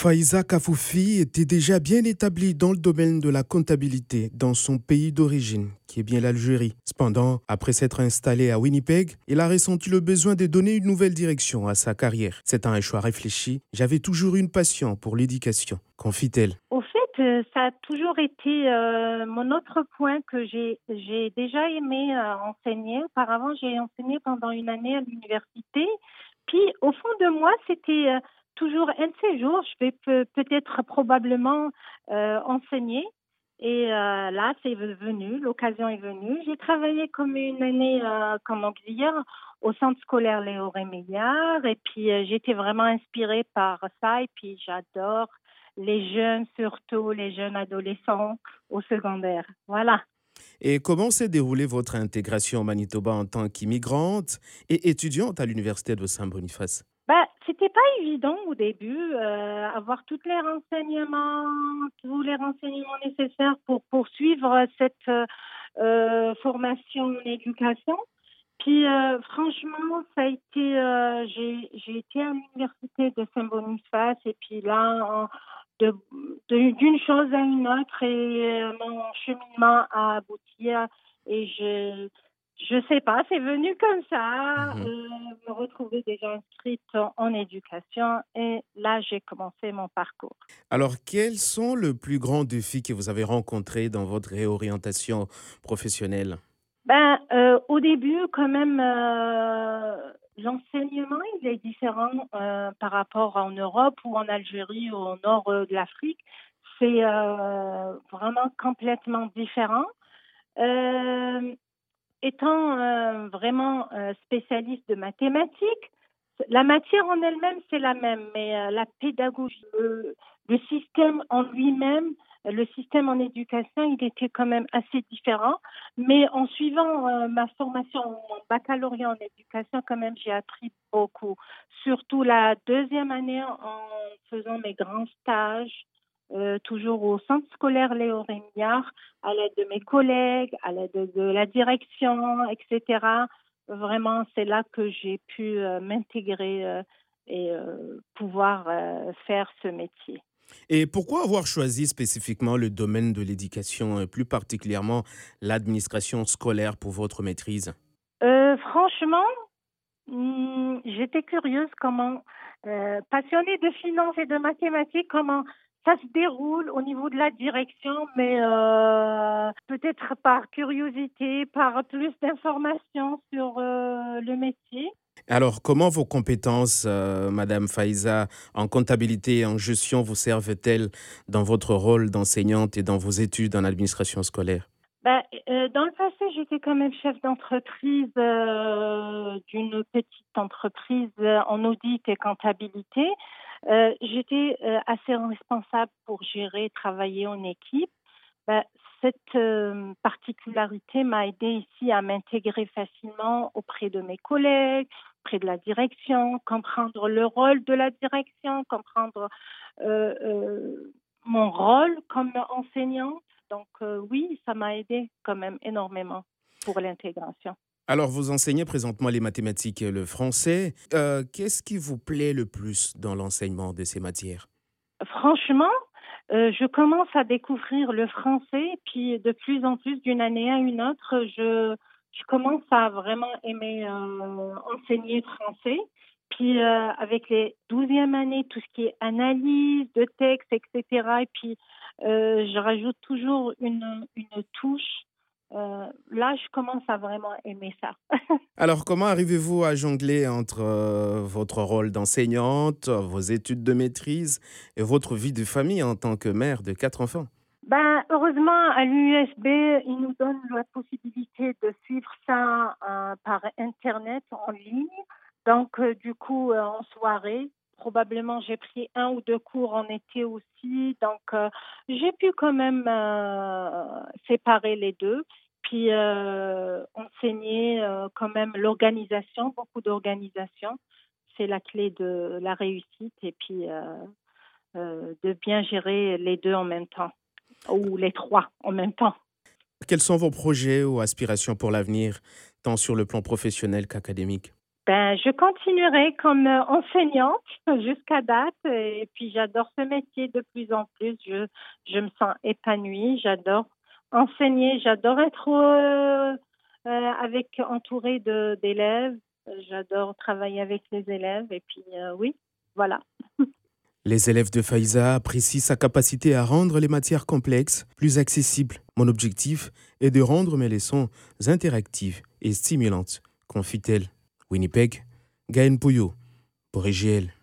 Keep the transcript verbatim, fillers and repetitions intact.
Faiza Kafoufi était déjà bien établie dans le domaine de la comptabilité dans son pays d'origine, qui est bien l'Algérie. Cependant, après s'être installée à Winnipeg, il a ressenti le besoin de donner une nouvelle direction à sa carrière. C'est un choix réfléchi. J'avais toujours une passion pour l'éducation, confie-t-elle. Au fait, euh, ça a toujours été euh, mon autre point que j'ai j'ai déjà aimé euh, enseigner. Auparavant, j'ai enseigné pendant une année à l'université. Puis, au fond de moi, c'était euh, toujours un de ces jours, je vais pe- peut-être probablement euh, enseigner. Et euh, là, c'est venu, l'occasion est venue. J'ai travaillé comme une année euh, comme auxiliaire au centre scolaire Léo Rémillard. Et puis, euh, j'étais vraiment inspirée par ça. Et puis, j'adore les jeunes, surtout les jeunes adolescents au secondaire. Voilà. Et comment s'est déroulée votre intégration au Manitoba en tant qu'immigrante et étudiante à l'université de Saint-Boniface? Bah, c'était pas évident au début, euh, avoir tous les renseignements, tous les renseignements nécessaires pour poursuivre cette euh, formation en éducation. Puis euh, franchement, ça a été, euh, j'ai j'ai été à l'université de Saint-Boniface et puis là, en- de, de- d'une chose à une autre et euh, mon cheminement a abouti à- et je je sais pas, c'est venu comme ça, Mhm. euh, me retrouver déjà inscrite en, en éducation et là j'ai commencé mon parcours. Alors, quels sont les plus grands défis que vous avez rencontrés dans votre réorientation professionnelle? Ben, euh, au début, quand même, euh, l'enseignement, il est différent euh, par rapport en Europe ou en Algérie ou au nord euh, de l'Afrique. C'est euh, vraiment complètement différent. Euh, Étant euh, vraiment euh, spécialiste de mathématiques, la matière en elle-même, c'est la même, mais euh, la pédagogie, le, le système en lui-même, le système en éducation, il était quand même assez différent. Mais en suivant euh, ma formation, mon baccalauréat en éducation, quand même, j'ai appris beaucoup. Surtout la deuxième année en faisant mes grands stages, euh, toujours au centre scolaire Léo Rémillard, à l'aide de mes collègues, à l'aide de, de la direction, et cetera. Vraiment, c'est là que j'ai pu euh, m'intégrer euh, et euh, pouvoir euh, faire ce métier. Et pourquoi avoir choisi spécifiquement le domaine de l'éducation, et plus particulièrement l'administration scolaire pour votre maîtrise? Euh, franchement, hmm, j'étais curieuse comment, euh, passionnée de finance et de mathématiques, comment ça se déroule au niveau de la direction, mais euh, peut-être par curiosité, par plus d'informations sur euh, le métier. Alors, comment vos compétences, euh, Madame Faiza, en comptabilité et en gestion vous servent-elles dans votre rôle d'enseignante et dans vos études en administration scolaire? Ben, euh, dans le passé, j'étais quand même chef d'entreprise euh, d'une petite entreprise euh, en audit et comptabilité. Euh, j'étais euh, assez responsable pour gérer, travailler en équipe. Ben, cette euh, particularité m'a aidé ici à m'intégrer facilement auprès de mes collègues, auprès de la direction, comprendre le rôle de la direction, comprendre euh, euh, mon rôle comme enseignante. Donc euh, oui, ça m'a aidé quand même énormément pour l'intégration. Alors, vous enseignez présentement les mathématiques et le français. Euh, qu'est-ce qui vous plaît le plus dans l'enseignement de ces matières? Franchement, euh, je commence à découvrir le français, puis de plus en plus, d'une année à une autre, je, je commence à vraiment aimer euh, enseigner français. Puis euh, avec les douzième années, tout ce qui est analyse de texte, et cetera. Et puis euh, je rajoute toujours une, une touche. Euh, là, je commence à vraiment aimer ça. Alors, comment arrivez-vous à jongler entre euh, votre rôle d'enseignante, vos études de maîtrise et votre vie de famille en tant que mère de quatre enfants? Ben, heureusement, à l'U S B, ils nous donnent la possibilité de suivre ça euh, par Internet, en ligne. Donc, euh, du coup, euh, en soirée, probablement, j'ai pris un ou deux cours en été aussi. Donc, euh, j'ai pu quand même euh, séparer les deux. Puis, euh, enseigner euh, quand même l'organisation, beaucoup d'organisation. C'est la clé de la réussite et puis euh, euh, de bien gérer les deux en même temps ou les trois en même temps. Quels sont vos projets ou aspirations pour l'avenir, tant sur le plan professionnel qu'académique? Ben, je continuerai comme euh, enseignante jusqu'à date et puis j'adore ce métier de plus en plus. Je, je me sens épanouie, j'adore enseigner, j'adore être euh, euh, avec entourée de d'élèves, j'adore travailler avec les élèves et puis euh, oui, voilà. Les élèves de Faiza apprécient sa capacité à rendre les matières complexes plus accessibles. Mon objectif est de rendre mes leçons interactives et stimulantes, confie-t-elle. Winnipeg, Gaël Pouillot, pour I G L.